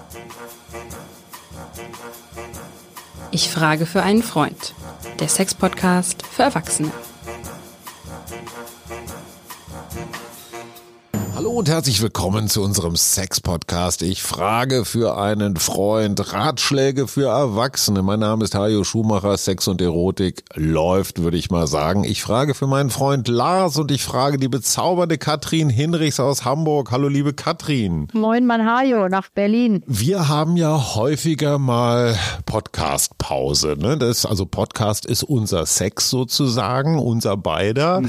Ich frage für einen Freund. Der Sex-Podcast für Erwachsene. Hallo und herzlich willkommen zu unserem Sex-Podcast. Ich frage für einen Freund. Ratschläge für Erwachsene. Mein Name ist Hajo Schumacher. Sex und Erotik läuft, würde ich mal sagen. Ich frage für meinen Freund Lars und ich frage die bezaubernde Katrin Hinrichs aus Hamburg. Hallo liebe Katrin. Moin, mein Hajo, nach Berlin. Wir haben ja häufiger mal Podcast-Pause. Ne? Podcast ist unser Sex sozusagen, unser beider.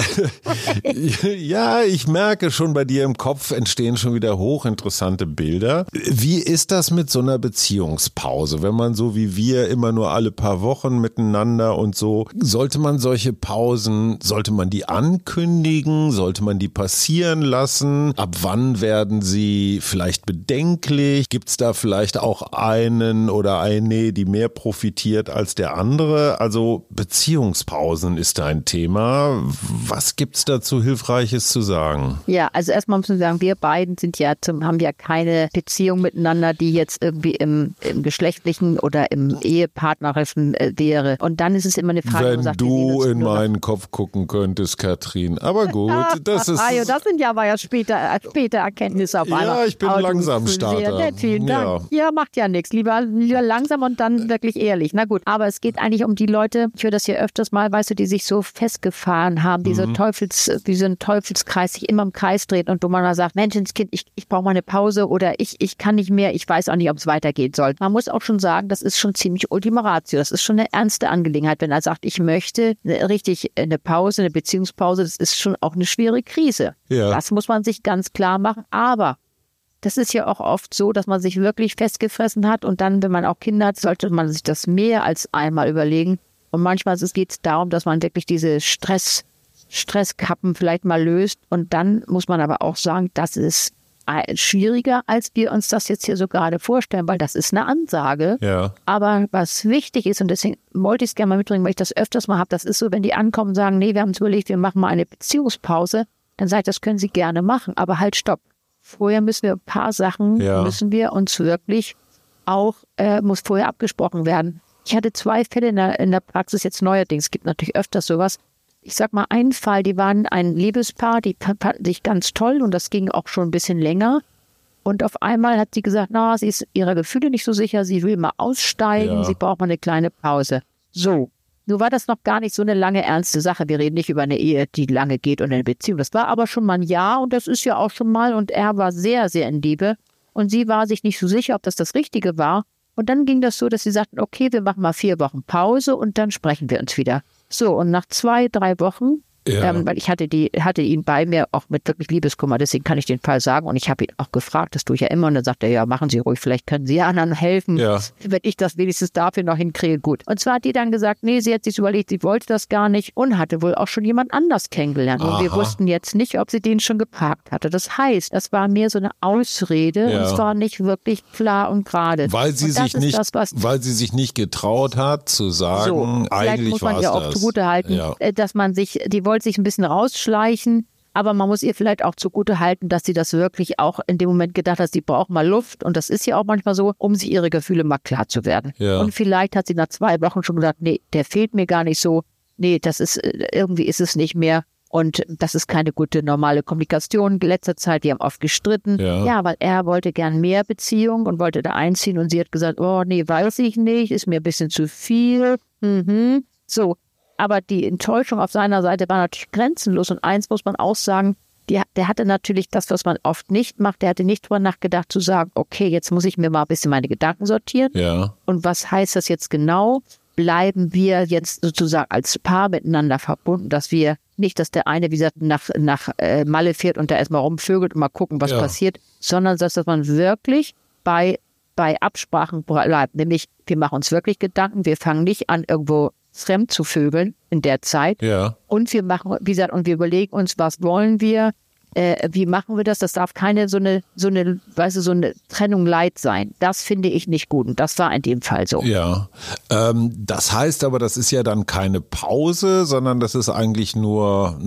Ja, ich merke schon, bei dir im Kopf entstehen schon wieder hochinteressante Bilder. Wie ist das mit so einer Beziehungspause? Wenn man so wie wir immer nur alle paar Wochen miteinander und so, sollte man solche Pausen, sollte man die ankündigen? Sollte man die passieren lassen? Ab wann werden sie vielleicht bedenklich? Gibt es da vielleicht auch einen oder eine, die mehr profitiert als der andere? Also Beziehungspausen ist da ein Thema. Was gibt's dazu Hilfreiches zu sagen? Ja, also erstmal muss man sagen, wir beiden haben ja keine Beziehung miteinander, die jetzt irgendwie im geschlechtlichen oder im ehepartnerischen wäre. Und dann ist es immer eine Frage, wenn sagt, du in meinen Kopf gucken könntest, Katrin. Aber gut, das ist... Das sind ja aber ja später Erkenntnisse auf einmal. Ja, ich bin langsam Starter. Sehr nett, vielen Dank. Ja, macht ja nichts. Lieber langsam und dann wirklich ehrlich. Na gut, aber es geht eigentlich um die Leute, ich höre das hier öfters mal, weißt du, die sich so festgefahren haben, diesen Teufelskreis, sich immer im Kreis drehen und wo man mal sagt, Menschenskind, ich brauche mal eine Pause oder ich kann nicht mehr, ich weiß auch nicht, ob es weitergehen soll. Man muss auch schon sagen, das ist schon ziemlich Ultima Ratio, das ist schon eine ernste Angelegenheit, wenn er sagt, ich möchte richtig eine Pause, eine Beziehungspause, das ist schon auch eine schwere Krise. Ja. Das muss man sich ganz klar machen, aber das ist ja auch oft so, dass man sich wirklich festgefressen hat und dann, wenn man auch Kinder hat, sollte man sich das mehr als einmal überlegen. Und manchmal geht es darum, dass man wirklich diese Stresskappen vielleicht mal löst. Und dann muss man aber auch sagen, das ist schwieriger, als wir uns das jetzt hier so gerade vorstellen, weil das ist eine Ansage. Ja. Aber was wichtig ist, und deswegen wollte ich es gerne mal mitbringen, weil ich das öfters mal habe, das ist so, wenn die ankommen und sagen, nee, wir haben uns überlegt, wir machen mal eine Beziehungspause, dann sage ich, das können sie gerne machen, aber halt stopp. Vorher müssen wir ein paar Sachen, müssen wir uns wirklich auch, muss vorher abgesprochen werden. Ich hatte 2 Fälle in der Praxis jetzt neuerdings, gibt natürlich öfters sowas. Ich sag mal einen Fall, die waren ein Liebespaar, die fanden sich ganz toll und das ging auch schon ein bisschen länger. Und auf einmal hat sie gesagt, sie ist ihrer Gefühle nicht so sicher, sie will mal aussteigen, sie braucht mal eine kleine Pause. So, nur war das noch gar nicht so eine lange ernste Sache. Wir reden nicht über eine Ehe, die lange geht und eine Beziehung. Das war aber schon mal ein Jahr und das ist ja auch schon mal und er war sehr, sehr in Liebe und sie war sich nicht so sicher, ob das Richtige war. Und dann ging das so, dass sie sagten, okay, wir machen mal 4 Wochen Pause und dann sprechen wir uns wieder. So, und nach 2, 3 Wochen, weil ich hatte ihn bei mir auch mit wirklich Liebeskummer, deswegen kann ich den Fall sagen. Und ich habe ihn auch gefragt, das tue ich ja immer. Und dann sagt er, ja, machen Sie ruhig, vielleicht können Sie anderen helfen. Ja. Wenn ich das wenigstens dafür noch hinkriege, gut. Und zwar hat die dann gesagt, nee, sie hat sich überlegt, sie wollte das gar nicht und hatte wohl auch schon jemand anders kennengelernt. Aha. Und wir wussten jetzt nicht, ob sie den schon geparkt hatte. Das heißt, das war mehr so eine Ausrede und es war nicht wirklich klar und gerade. Weil sie sich nicht getraut hat zu sagen, so, eigentlich war es das. Vielleicht muss man ja auch zugutehalten, dass man die wollte sich ein bisschen rausschleichen, aber man muss ihr vielleicht auch zugute halten, dass sie das wirklich auch in dem Moment gedacht hat, sie braucht mal Luft und das ist ja auch manchmal so, um sich ihre Gefühle mal klar zu werden. Ja. Und vielleicht hat sie nach 2 Wochen schon gesagt, nee, der fehlt mir gar nicht so, nee, irgendwie ist es nicht mehr und das ist keine gute normale Kommunikation. In letzter Zeit, die haben oft gestritten, weil er wollte gern mehr Beziehung und wollte da einziehen und sie hat gesagt, oh nee, weiß ich nicht, ist mir ein bisschen zu viel. So. Aber die Enttäuschung auf seiner Seite war natürlich grenzenlos. Und eins muss man auch sagen, der hatte natürlich das, was man oft nicht macht. Der hatte nicht drüber nachgedacht zu sagen, okay, jetzt muss ich mir mal ein bisschen meine Gedanken sortieren. Ja. Und was heißt das jetzt genau? Bleiben wir jetzt sozusagen als Paar miteinander verbunden, dass wir nicht, dass der eine, wie gesagt, nach Malle fährt und da erstmal rumvögelt und mal gucken, was passiert, sondern dass man wirklich bei Absprachen bleibt. Nämlich, wir machen uns wirklich Gedanken, wir fangen nicht an, irgendwo fremd zu vögeln in der Zeit. Ja. Und wir machen, wie gesagt, und wir überlegen uns, was wollen wir, wie machen wir das? Das darf keine so eine Trennung Leid sein. Das finde ich nicht gut und das war in dem Fall so. Ja, das heißt aber, das ist ja dann keine Pause, sondern das ist eigentlich nur,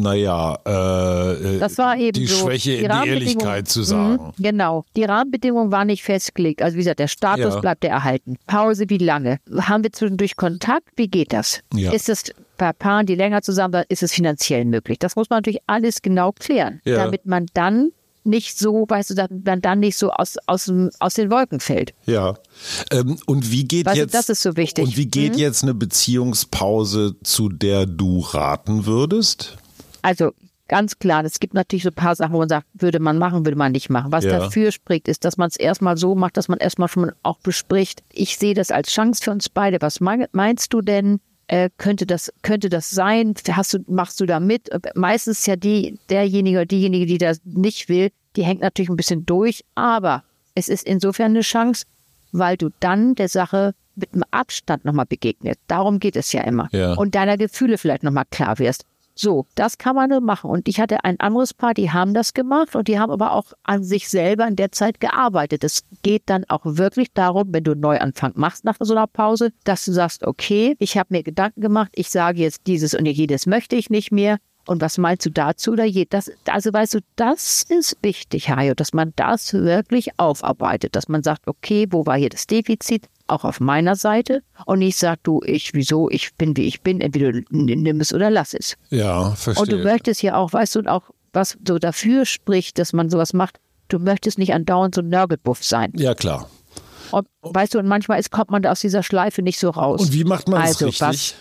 das war eben die so, Schwäche in die Ehrlichkeit zu sagen. Genau, die Rahmenbedingungen waren nicht festgelegt. Also wie gesagt, der Status bleibt ja erhalten. Pause, wie lange? Haben wir zwischendurch Kontakt? Wie geht das? Ja. Ist es bei Paaren, die länger zusammen sind, ist es finanziell möglich? Das muss man natürlich alles genau klären, damit man dann nicht so, dass man dann nicht so aus den Wolken fällt. Ja. Und wie geht das ist so wichtig. Und wie geht jetzt eine Beziehungspause, zu der du raten würdest? Also ganz klar, es gibt natürlich so ein paar Sachen, wo man sagt, würde man machen, würde man nicht machen. Was dafür spricht, ist, dass man es erstmal so macht, dass man erstmal schon auch bespricht. Ich sehe das als Chance für uns beide. Was meinst du denn? Könnte das sein? Machst du da mit? Meistens ja derjenige oder diejenige, die das nicht will, die hängt natürlich ein bisschen durch, aber es ist insofern eine Chance, weil du dann der Sache mit einem Abstand nochmal begegnet. Darum geht es ja immer. Ja. Und deiner Gefühle vielleicht nochmal klar wirst. So, das kann man nur machen. Und ich hatte ein anderes Paar, die haben das gemacht und die haben aber auch an sich selber in der Zeit gearbeitet. Es geht dann auch wirklich darum, wenn du einen Neuanfang machst nach so einer Pause, dass du sagst, okay, ich habe mir Gedanken gemacht, ich sage jetzt dieses und jedes möchte ich nicht mehr. Und was meinst du dazu oder das? Also weißt du, das ist wichtig, Hajo, dass man das wirklich aufarbeitet, dass man sagt, okay, wo war hier das Defizit? Auch auf meiner Seite und nicht sagt, ich bin wie ich bin, entweder nimm es oder lass es. Ja, verstehe. Und du möchtest ja auch, weißt du, und auch was so dafür spricht, dass man sowas macht, du möchtest nicht andauernd so ein Nörgelbuff sein. Ja, klar. Und, weißt du, und manchmal kommt man da aus dieser Schleife nicht so raus. Und wie macht man das richtig?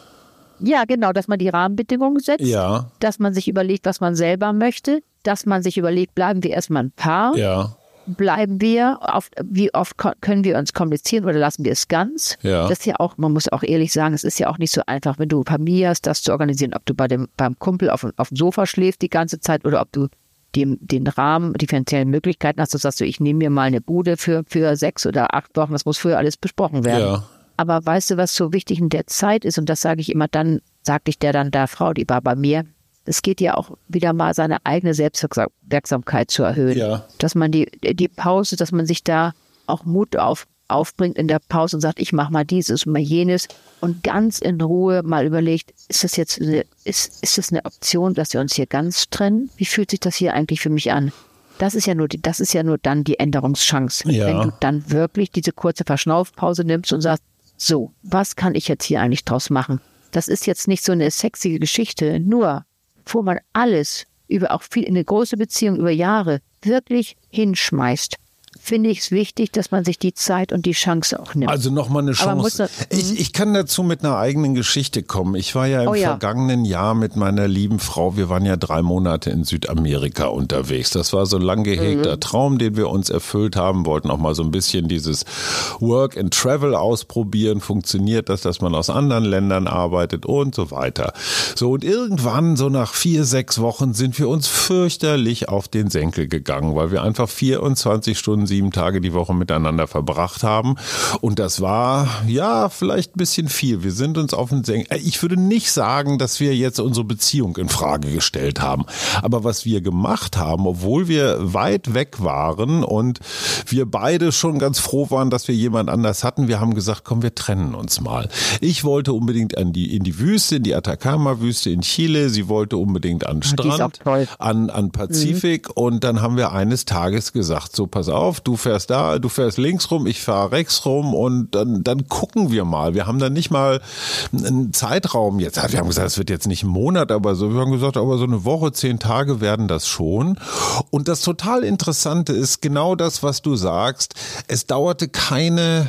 Ja, genau, dass man die Rahmenbedingungen setzt, dass man sich überlegt, was man selber möchte, dass man sich überlegt, bleiben wir erstmal ein Paar, bleiben wir, wie oft können wir uns kommunizieren oder lassen wir es ganz? Ja. Das ist ja auch, man muss auch ehrlich sagen, es ist ja auch nicht so einfach, wenn du Familie hast, das zu organisieren, ob du beim Kumpel auf dem Sofa schläfst die ganze Zeit oder ob du den Rahmen, die finanziellen Möglichkeiten hast, du sagst, ich nehme mir mal eine Bude für 6 oder 8 Wochen, das muss früher alles besprochen werden. Ja. Aber weißt du, was so wichtig in der Zeit ist, und das sage ich immer dann, sagte ich der Frau, die war bei mir, es geht ja auch wieder mal seine eigene Selbstwirksamkeit zu erhöhen. Ja. Dass man die Pause, dass man sich da auch Mut aufbringt in der Pause und sagt, ich mache mal dieses und mal jenes und ganz in Ruhe mal überlegt, ist das jetzt ist das eine Option, dass wir uns hier ganz trennen? Wie fühlt sich das hier eigentlich für mich an? Das ist ja nur dann die Änderungschance. Ja. Wenn du dann wirklich diese kurze Verschnaufpause nimmst und sagst, so, was kann ich jetzt hier eigentlich draus machen? Das ist jetzt nicht so eine sexy Geschichte, nur bevor man alles auch viel in eine große Beziehung über Jahre wirklich hinschmeißt, finde ich es wichtig, dass man sich die Zeit und die Chance auch nimmt. Also nochmal eine Chance. Ich kann dazu mit einer eigenen Geschichte kommen. Ich war ja im vergangenen Jahr mit meiner lieben Frau, wir waren ja 3 Monate in Südamerika unterwegs. Das war so ein lang gehegter Traum, den wir uns erfüllt haben, wollten auch mal so ein bisschen dieses Work and Travel ausprobieren. Funktioniert das, dass man aus anderen Ländern arbeitet und so weiter. So, und irgendwann, so nach 4, 6 Wochen, sind wir uns fürchterlich auf den Senkel gegangen, weil wir einfach 24 Stunden 7 Tage die Woche miteinander verbracht haben. Und das war, ja, vielleicht ein bisschen viel. Wir sind uns auf den Senkel. Ich würde nicht sagen, dass wir jetzt unsere Beziehung in Frage gestellt haben. Aber was wir gemacht haben, obwohl wir weit weg waren und wir beide schon ganz froh waren, dass wir jemand anders hatten, wir haben gesagt, komm, wir trennen uns mal. Ich wollte unbedingt in die Wüste, in die Atacama-Wüste in Chile. Sie wollte unbedingt an den Strand, an Pazifik. Und dann haben wir eines Tages gesagt, so pass auf, du fährst links rum, ich fahre rechts rum und dann gucken wir mal. Wir haben dann nicht mal einen Zeitraum jetzt. Wir haben gesagt, es wird jetzt nicht ein Monat, aber so, wir haben gesagt, aber so eine Woche, 10 Tage werden das schon. Und das total Interessante ist genau das, was du sagst. Es dauerte keine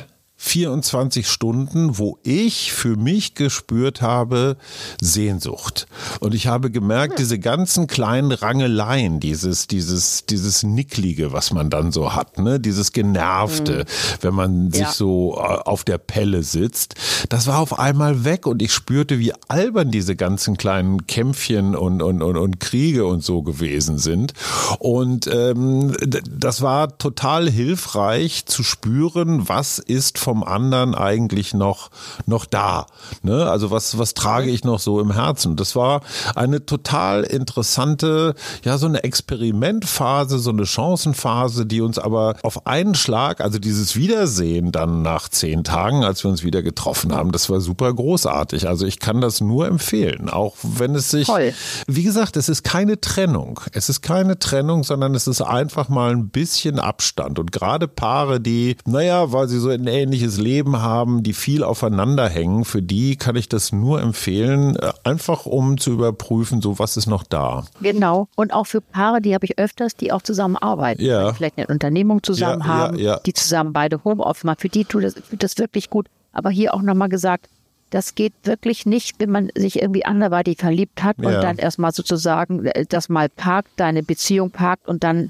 24 Stunden, wo ich für mich gespürt habe, Sehnsucht. Und ich habe gemerkt, diese ganzen kleinen Rangeleien, dieses Nicklige, was man dann so hat, ne, dieses Genervte, wenn man sich so auf der Pelle sitzt, das war auf einmal weg und ich spürte, wie albern diese ganzen kleinen Kämpfchen und Kriege und so gewesen sind. Und das war total hilfreich zu spüren, was ist vom vom anderen eigentlich noch da? Ne? Also was trage ich noch so im Herzen? Das war eine total interessante, ja, so eine Experimentphase, so eine Chancenphase, die uns aber auf einen Schlag, also dieses Wiedersehen dann nach 10 Tagen, als wir uns wieder getroffen haben, das war super großartig. Also ich kann das nur empfehlen, auch wenn es sich, wie gesagt, es ist keine Trennung. Es ist keine Trennung, sondern es ist einfach mal ein bisschen Abstand. Und gerade Paare, die, weil sie so ein ähnliches Leben haben, die viel aufeinander hängen, für die kann ich das nur empfehlen, einfach um zu überprüfen, so was ist noch da. Genau. Und auch für Paare, die habe ich öfters, die auch zusammenarbeiten. Ja. Die vielleicht eine Unternehmung zusammen haben, die zusammen beide Homeoffice machen. Für die tut das wirklich gut. Aber hier auch nochmal gesagt, das geht wirklich nicht, wenn man sich irgendwie anderweitig verliebt hat und dann erstmal sozusagen das mal parkt, deine Beziehung parkt und dann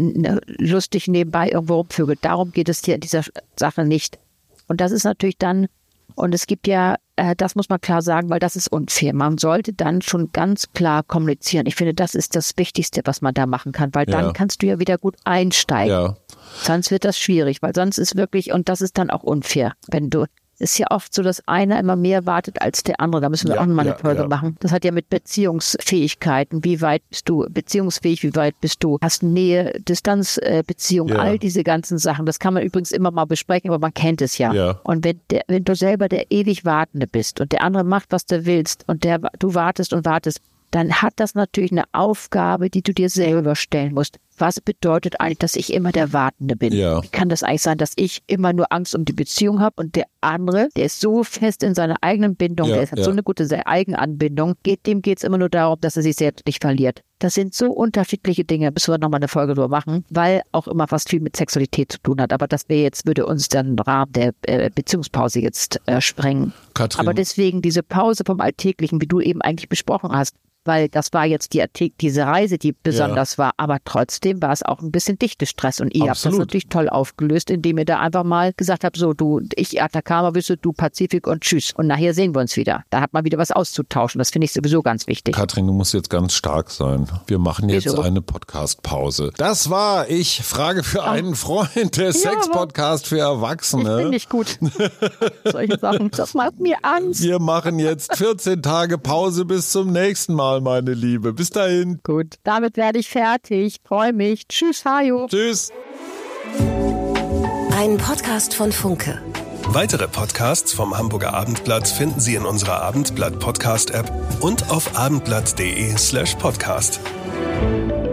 lustig nebenbei irgendwo rumvögelt. Darum geht es hier in dieser Sache nicht. Und das ist natürlich dann, und es gibt ja, das muss man klar sagen, weil das ist unfair. Man sollte dann schon ganz klar kommunizieren. Ich finde, das ist das Wichtigste, was man da machen kann, weil dann kannst du ja wieder gut einsteigen. Ja. Sonst wird das schwierig, weil sonst ist wirklich, und das ist dann auch unfair, wenn du, ist ja oft so, dass einer immer mehr wartet als der andere. Da müssen wir auch nochmal eine Folge machen. Das hat ja mit Beziehungsfähigkeiten. Wie weit bist du beziehungsfähig? Wie weit bist du? Hast Nähe, Distanzbeziehung, all diese ganzen Sachen. Das kann man übrigens immer mal besprechen, aber man kennt es ja. Und wenn du selber der ewig Wartende bist und der andere macht, was du willst und du wartest und wartest, dann hat das natürlich eine Aufgabe, die du dir selber stellen musst. Was bedeutet eigentlich, dass ich immer der Wartende bin? Ja. Wie kann das eigentlich sein, dass ich immer nur Angst um die Beziehung habe und der andere, der ist so fest in seiner eigenen Bindung, der hat so eine gute Eigenanbindung, dem geht es immer nur darum, dass er sich selbst nicht verliert. Das sind so unterschiedliche Dinge, müssen wir nochmal eine Folge drüber machen, weil auch immer was viel mit Sexualität zu tun hat. Aber das würde uns dann im Rahmen der Beziehungspause jetzt sprengen. Katrin. Aber deswegen diese Pause vom Alltäglichen, wie du eben eigentlich besprochen hast, weil das war jetzt diese Reise, die besonders war, aber trotzdem war es auch ein bisschen Dichtestress und ihr habt das natürlich toll aufgelöst, indem ihr da einfach mal gesagt habt, so ich Atacama, du Pazifik und tschüss und nachher sehen wir uns wieder. Da hat man wieder was auszutauschen, das finde ich sowieso ganz wichtig. Katrin, du musst jetzt ganz stark sein. Wir machen jetzt eine Podcast-Pause. Das war Ich frage für einen Freund, der Sex-Podcast für Erwachsene. Ich bin nicht gut. Solche Sachen, das macht mir Angst. Wir machen jetzt 14 Tage Pause bis zum nächsten Mal, meine Liebe. Bis dahin. Gut, damit werde ich fertig. Freue mich. Tschüss, Hajo. Tschüss. Ein Podcast von Funke. Weitere Podcasts vom Hamburger Abendblatt finden Sie in unserer Abendblatt-Podcast-App und auf abendblatt.de/podcast.